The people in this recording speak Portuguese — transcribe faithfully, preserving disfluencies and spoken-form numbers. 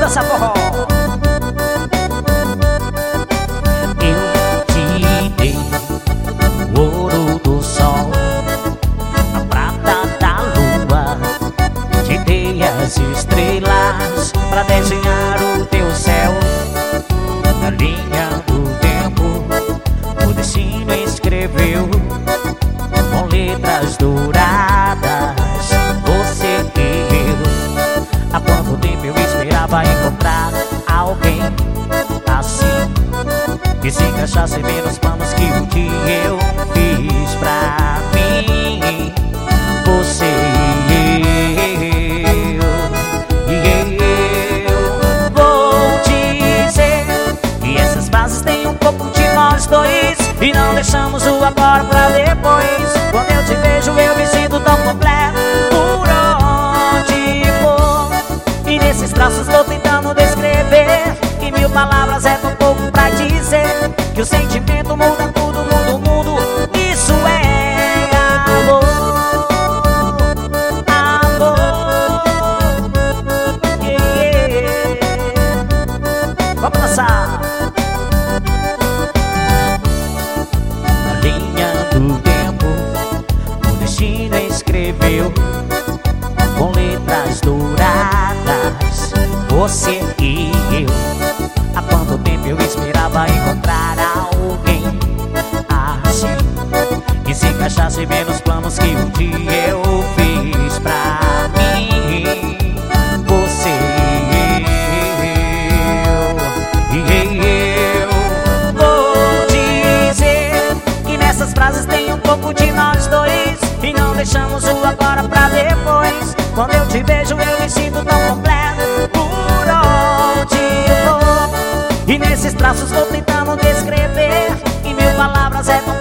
dançar forró. Eu te dei o ouro do sol, a prata da lua, te dei as estrelas pra desenhar o teu céu. Na linha do tempo o destino escreveu com letras douradas você e eu. Há quanto tempo eu esperava encontrar alguém assim, que se encaixasse bem nos planos que um dia eu fiz pra mim. Você e eu, e eu vou dizer que essas frases têm um pouco de nós dois, e não deixamos o agora pra depois. Quando eu te vejo eu me sinto tão completo por onde for, e nesses traços tô tentando descrever, que mil palavras é tão pouco pra dizer, que o sentimento muda tudo, muda o mundo. Isso é amor, amor, yeah, yeah. Vamos dançar. Na linha do tempo o destino escreveu com letras douradas você e eu. Há quanto tempo eu esperava encontrar alguém assim, que se encaixasse bem nos planos que um dia eu fiz pra mim. Você e eu, e eu vou dizer que nessas frases tem um pouco de nós dois, e não deixamos o agora pra depois. Quando eu te vejo eu me sinto tão completo por onde eu vou, e nesses traços vou tentando descrever, e mil palavras é tão